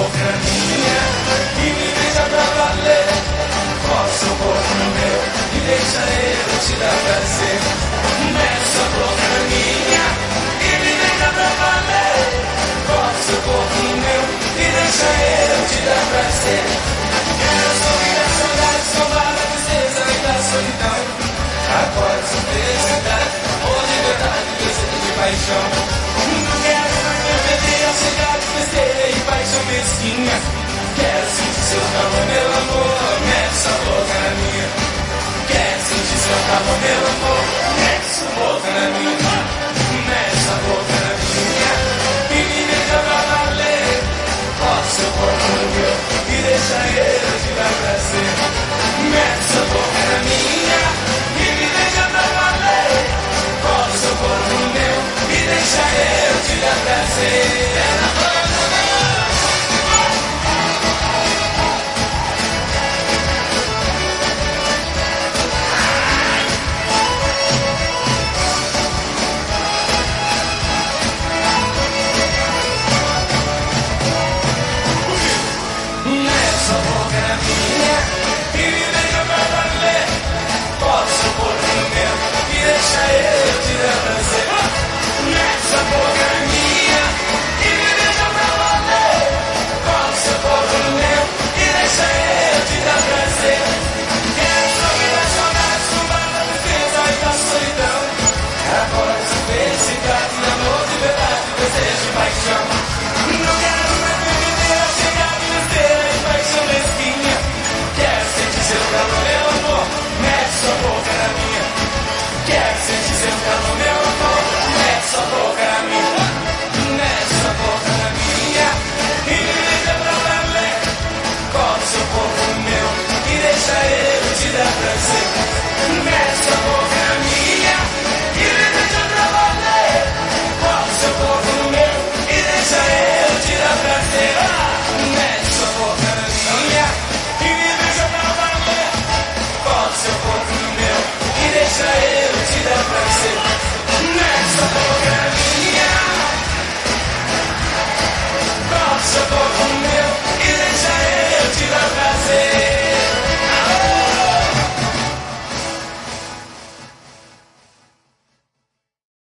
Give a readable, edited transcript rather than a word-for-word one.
boca minha e me beija pra valer. Coloca seu corpo no meu e deixa eu te dar prazer. Mete sua boca minha e me beija pra valer. Coloca seu corpo no meu e deixa eu te dar prazer. Quero sorrir da saudade, salvar da tristeza e da solidão. Agora sou felicidade, amor de verdade, desejo de paixão. Não quero mais perder a cidade, besteira e paixão mesquinha. Quero sentir seu calor, meu amor, mete sua boca na minha. Quero sentir seu calor, meu amor, mete sua boca na minha. Mete sua boca na minha e me beija pra valer. Coloca seu corpo no meu e deixa eu te dar prazer. Mete sua boca na minha e me beija pra valer. Coloca seu corpo no meu e deixa eu te dar prazer.